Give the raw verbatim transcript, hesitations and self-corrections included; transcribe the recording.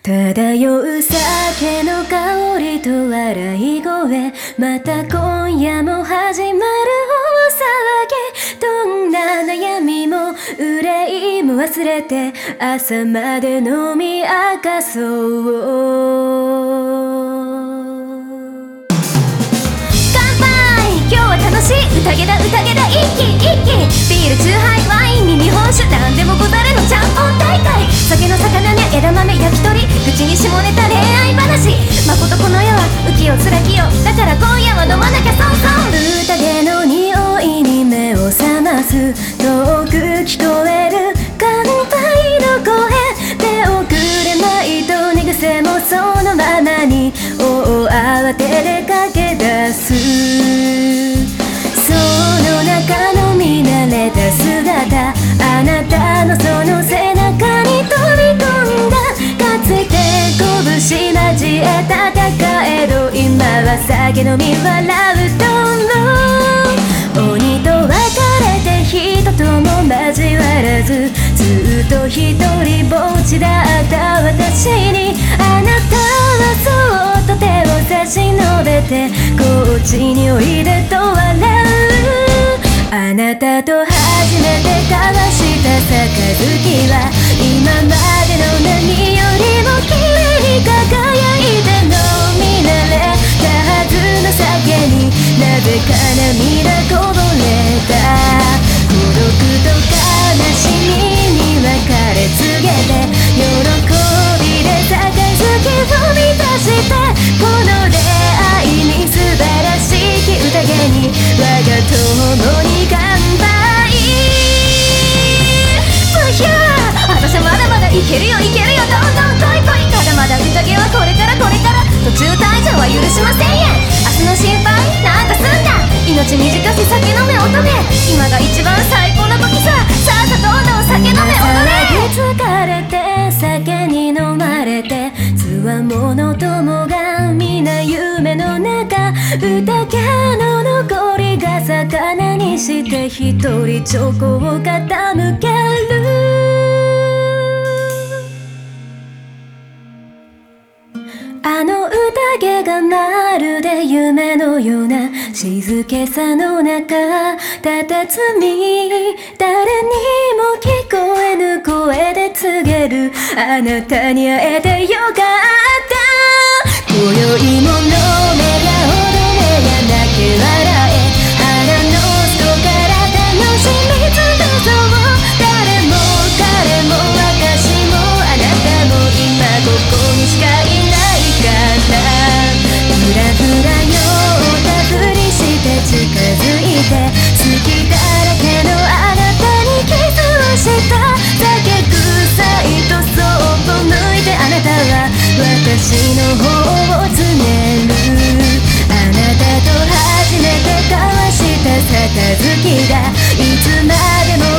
漂う酒の香りと笑い声、また今夜も始まる大騒ぎ。どんな悩みも憂いも忘れて朝まで飲み明かそう。乾杯、今日は楽しい宴だ宴だ、一気一気。ビール、チューハイ、ワインに日本酒、なんでもござれのちゃんぽん大会。酒の魚に枝豆焼き鳥、口に下ネタ恋愛話。まことこの世は浮世つらきよ、だから今夜は飲まなきゃ損損。宴の匂いに目を覚ます、遠く聞こえる乾杯の声。手遅れまいと寝癖もそのままに、大慌てで駆け出す。その中の見慣れた姿、あなたのその背中に飛び込んだ。かついて拳交え戦えど、今は酒飲み笑うと思う。鬼と別れて人とも交わらず、ずっと一人ぼっちだった私に、あなたはそっと手を差し伸べて、こっちにおいでと笑う。あなたと初めて交わした杯は、今までの何よりも綺麗に輝いて、飲み慣れたはずの酒になぜか涙こぼれた。孤独と悲しみに別れ告げて、喜びで杯を満たして、この出会いに素晴らしき宴に我が友に乾杯。ブヒュー、私はまだまだいけるよいけるよ、どんどん来い来い。まだまだ宴はこれからこれから、途中退場は許しませんや。明日の心配なんかすんだ、命短し酒飲め乙女、今が一番最高の時さ。さあさどんどん酒飲め踊れ。疲れて酒に飲まれて、つわもの友が皆夢の中、宴の残りが魚にして一人チョコを傾ける。あの宴がまるで夢のような静けさの中佇み、誰にも聞こえぬ声で告げる、あなたに会えてよかった。今宵も飲めや踊れや泣け笑え、腹の底から楽しみつめそう。誰も彼も私もあなたも今ここにしかいないから、ふらふら酔ったふりして近づいて、好きだらけのあなたにキスをした。酒臭いとそっと抜いて、あなたは私の方をつねる。あなたと初めて交わした杯が、いつまでも